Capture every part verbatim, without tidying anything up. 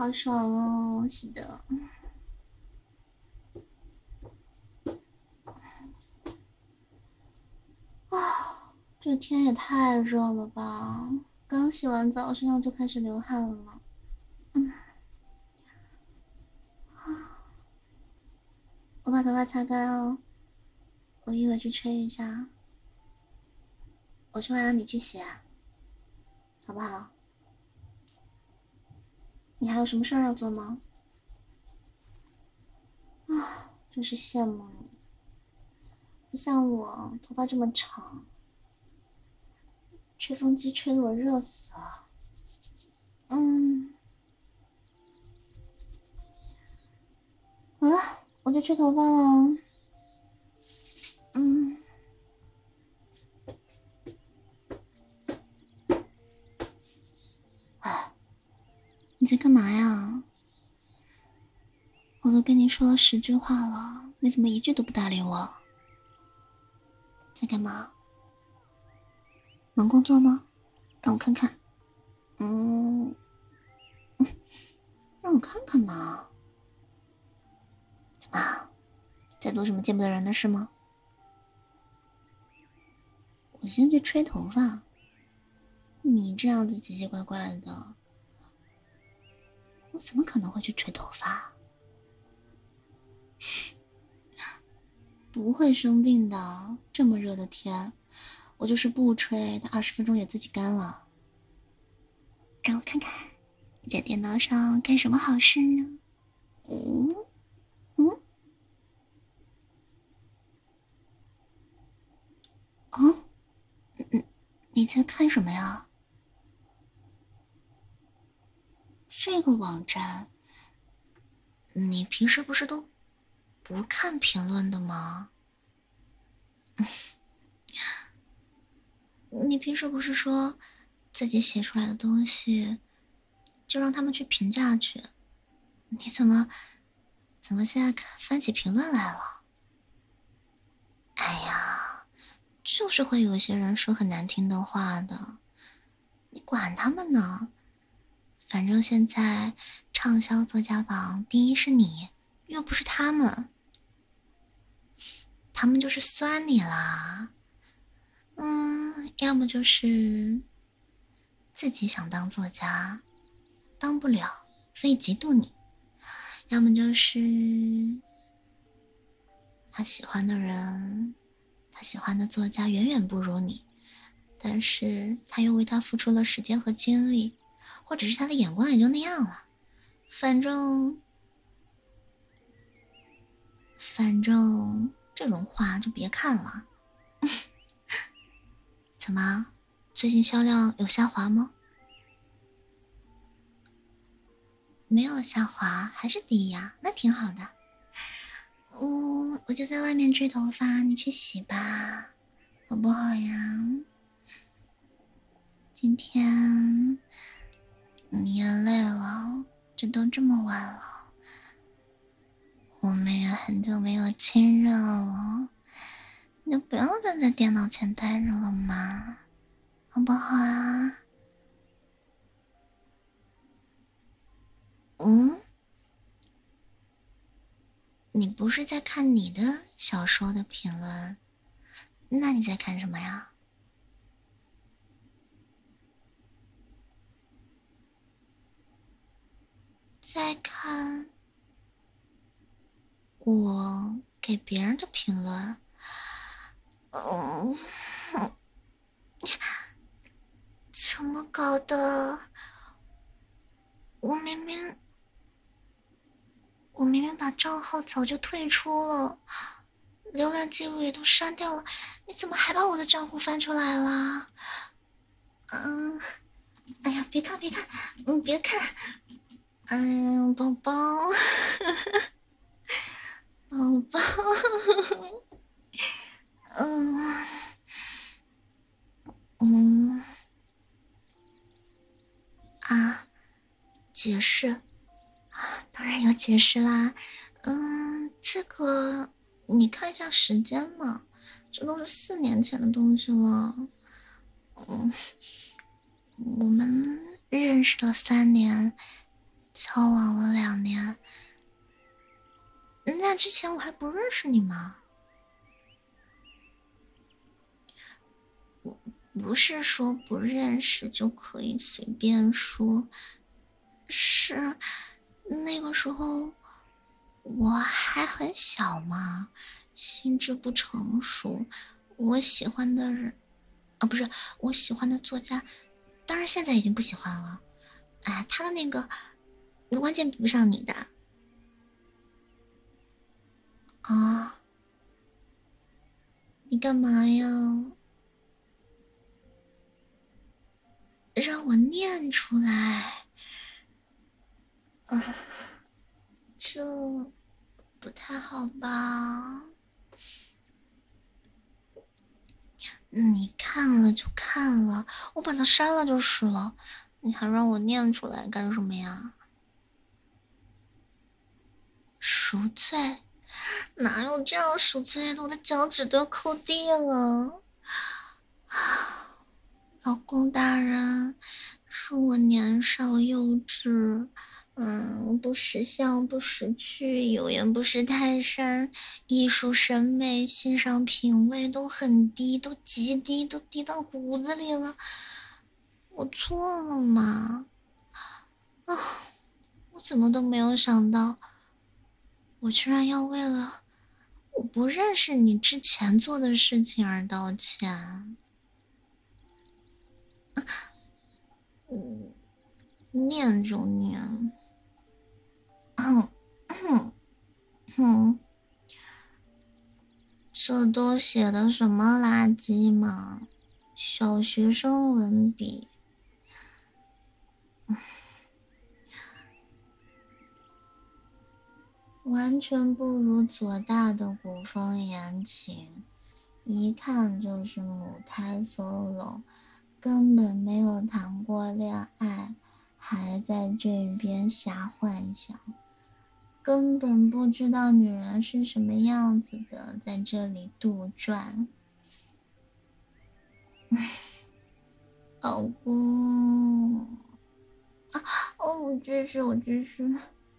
好爽哦！是的，啊，这天也太热了吧！刚洗完澡，身上就开始流汗了。嗯，我把头发擦干哦，我一会儿去吹一下。我是为了你去洗啊，好不好？你还有什么事儿要做吗？啊，真是羡慕你，不像我头发这么长，吹风机吹得我热死了。嗯，好了，我就吹头发了。嗯，哎，你在干嘛呀？我都跟你说了十句话了，你怎么一句都不搭理我？在干嘛？忙工作吗？让我看看。嗯，让我看看嘛。怎么，在做什么见不得人的事吗？我先去吹头发。你这样子奇奇怪怪的，我怎么可能会去吹头发？不会生病的，这么热的天，我就是不吹，它二十分钟也自己干了。让我看看，你在电脑上干什么好事呢？嗯嗯哦，嗯，你在看什么呀？这个网站，你平时不是都不看评论的吗？你平时不是说自己写出来的东西就让他们去评价去？你怎么怎么现在看翻起评论来了？哎呀，就是会有些人说很难听的话的，你管他们呢？反正现在畅销作家榜第一是你，又不是他们，他们就是酸你啦。嗯，要么就是自己想当作家，当不了，所以嫉妒你；要么就是他喜欢的人，他喜欢的作家远远不如你，但是他又为他付出了时间和精力，或者是他的眼光也就那样了。反正，反正这种话就别看了。怎么，最近销量有下滑吗？没有下滑，还是低呀，那挺好的。嗯，我就在外面吹头发，你去洗吧，好不好呀？今天你也累了，这都这么晚了，我们也很久没有亲热了，你就不要再在电脑前待着了嘛，好不好啊？嗯，你不是在看你的小说的评论，那你在看什么呀？在看我给别人的评论。嗯，怎么搞的？我明明我明明把账号早就退出了，浏览记录也都删掉了，你怎么还把我的账户翻出来了？嗯，哎呀，别看别看，嗯，别看，哎呀，宝宝，宝宝，嗯嗯啊，解释。当然有解释啦，嗯，这个你看一下时间嘛，这都是四年前的东西了。嗯，我们认识了三年， 交往了两年，那之前我还不认识你吗？不是说不认识就可以随便说，是那个时候我还很小嘛，心智不成熟。我喜欢的人啊，不是我喜欢的作家，当然现在已经不喜欢了。哎，他的那个完全比不上你的啊！你干嘛呀？让我念出来啊，这不太好吧？你看了就看了，我把它删了就是了，你还让我念出来干什么呀？赎罪？哪有这样赎罪的？我的脚趾都要抠地了。老公大人，是我年少幼稚，嗯，不识相，不识趣，有颜不识泰山，艺术审美、欣赏品味都很低，都极低，都低到骨子里了。我错了吗？啊，我怎么都没有想到，我居然要为了我不认识你之前做的事情而道歉。嗯，念就念。嗯嗯嗯，这都写的什么垃圾嘛？小学生文笔，完全不如左大的古风言情，一看就是母胎 solo，根本没有谈过恋爱，还在这边瞎幻想，根本不知道女人是什么样子的，在这里杜撰。老公，啊，哦，我支持，我支持。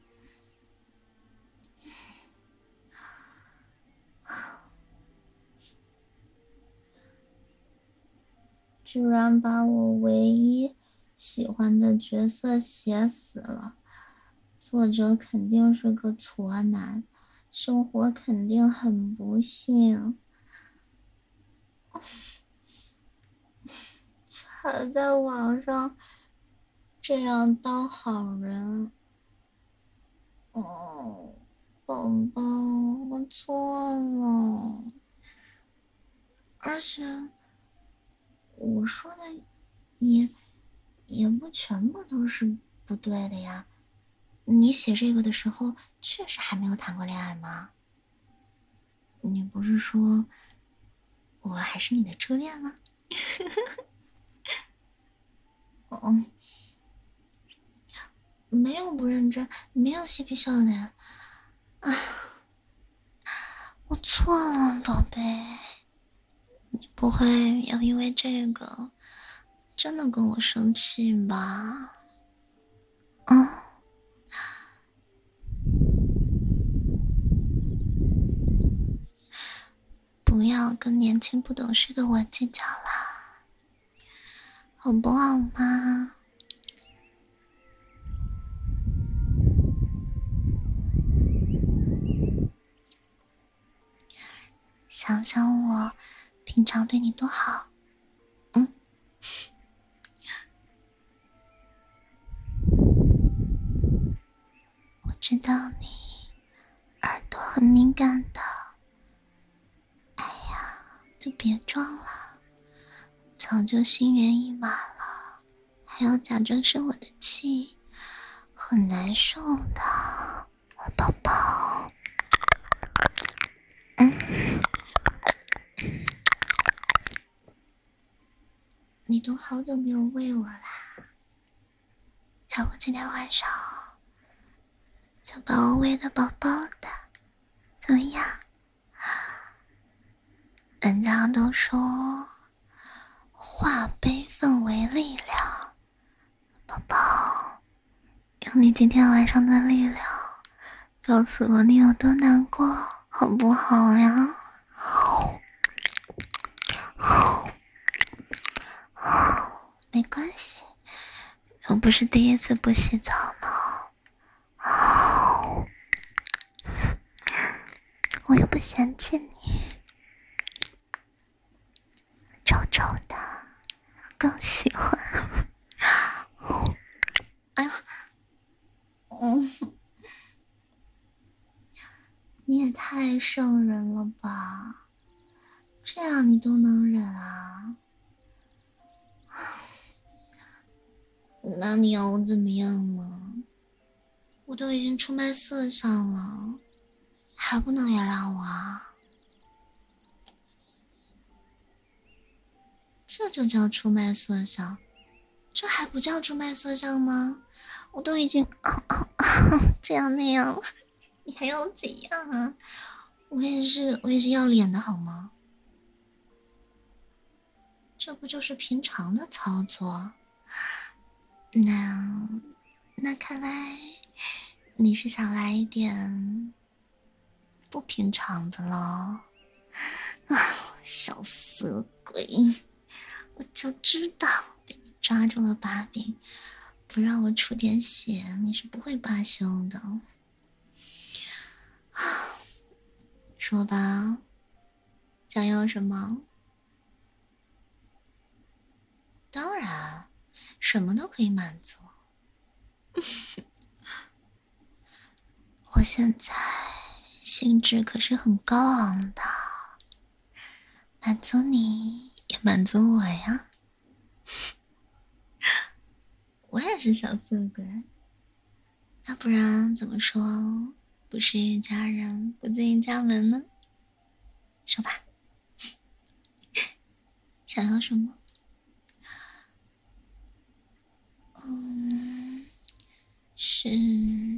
居然把我唯一喜欢的角色写死了，作者肯定是个挫男，生活肯定很不幸，还在网上这样当好人。哦，宝宝，我错了，而且我说的也也不全部都是不对的呀。你写这个的时候确实还没有谈过恋爱吗？你不是说我还是你的初恋吗？哦，没有不认真，没有嬉皮笑脸啊！我错了，宝贝，你不会要因为这个真的跟我生气吧？嗯，不要跟年轻不懂事的我计较啦，好不好嘛？想想我平常对你多好，嗯，我知道你耳朵很敏感的，哎呀，就别装了，早就心猿意马了，还要假装生我的气，很难受的，宝宝。嗯，你都好久没有喂我啦，要不今天晚上就把我喂的饱饱的，怎么样？人家都说化悲愤为力量，宝宝，有你今天晚上的力量，告诉我你有多难过，好不好呀？没关系，又不是第一次不洗澡呢。我又不嫌弃你，臭臭的，更喜欢。哎呀，嗯，你也太圣人了吧，这样你都能忍啊？那你要我怎么样吗？我都已经出卖色相了，还不能原谅我啊？这就叫出卖色相？这还不叫出卖色相吗？我都已经这样那样了，你还要怎样啊？我也是，我也是要脸的好吗？这不就是平常的操作？那那看来你是想来一点不平常的了啊，小色鬼！我就知道被你抓住了把柄，不让我出点血，你是不会罢休的。说吧，想要什么？当然，什么都可以满足。我现在兴致可是很高昂的，满足你也满足我呀。我也是小色鬼，要不然怎么说不是一家人不进一家门呢？说吧，想要什么？嗯，是